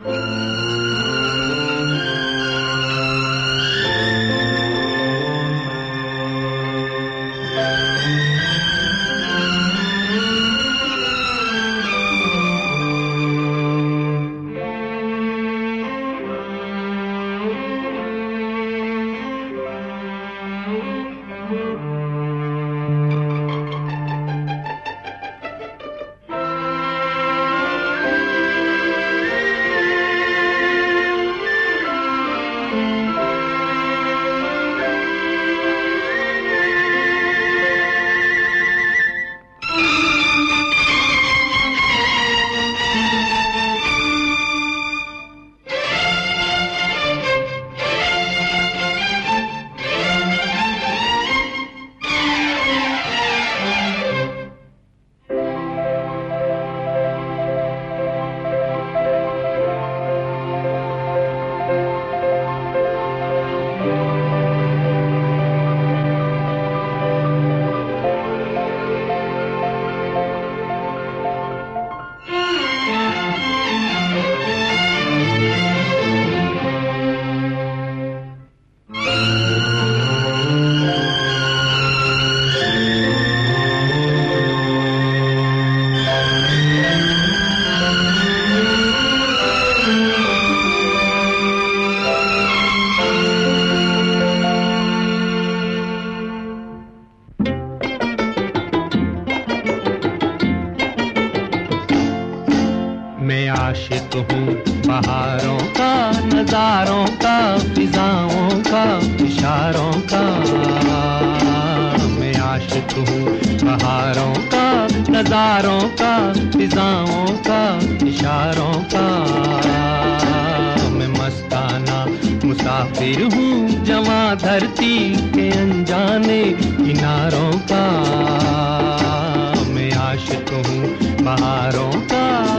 आशिक हूँ बहारों का, नजारों का, फिजाओं का, इशारों का। मैं आशिक हूँ बहारों का, नजारों का, फिजाओं का, इशारों का। मैं मस्ताना मुसाफिर हूँ जवां धरती के अनजाने किनारों का। मैं आशिक हूँ बहारों का।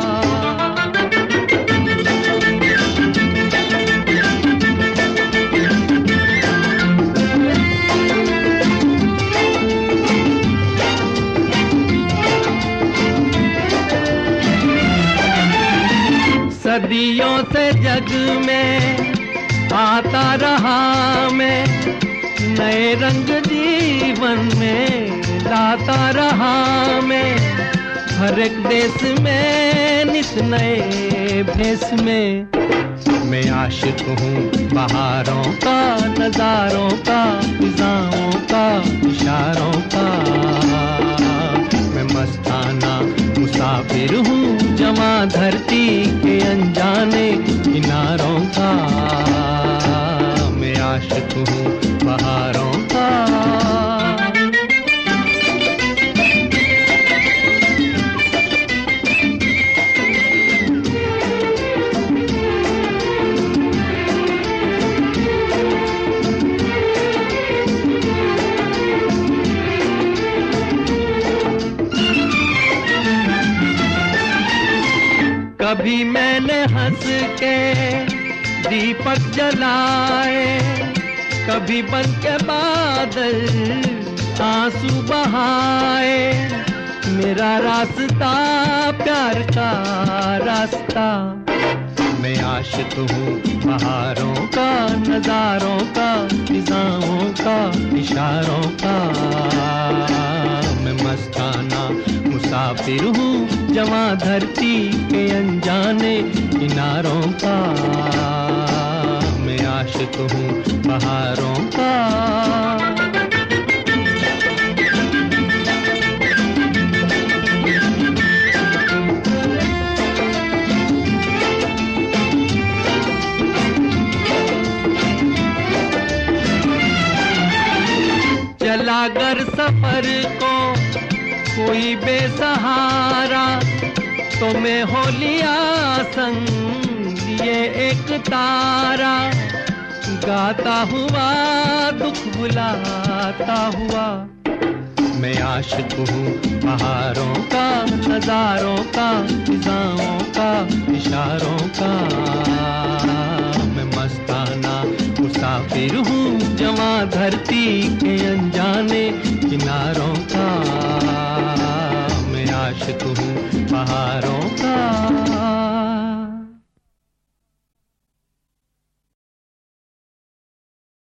सदियों से जग में आता रहा मैं, नए रंग जीवन में लाता रहा मैं। हर एक देश में नित नए भेष में। मैं आशिक हूँ बहारों का, नजारों का, फिजाओं का, इशारों का। मैं मस्ताना मुसाफिर हूँ जवां धरती के अनजाने किनारों का। मैं आशिक हूँ बहारों का। कभी मैंने हंस के दीपक जलाए, कभी बन के बादल आंसू बहाए। मेरा रास्ता प्यार का रास्ता। मैं आशिक हूँ बहारों का, नजारों का, फिजाओं का, इशारों का। मैं मस्ताना मुसाफिर हूँ जवां धरती के अनजाने किनारों का। मैं आशिक हूँ बहारों का। चला कर सफर को कोई बेसहारा, तो मैं हो लिया संग ये एक तारा। गाता हुआ दुख बुलाता हुआ। मैं आशिक हूँ बहारों का, नजारों का, फिजाओं का, इशारों का। मैं मस्ताना मुसाफिर हूँ जवां धरती के अनजाने किनारों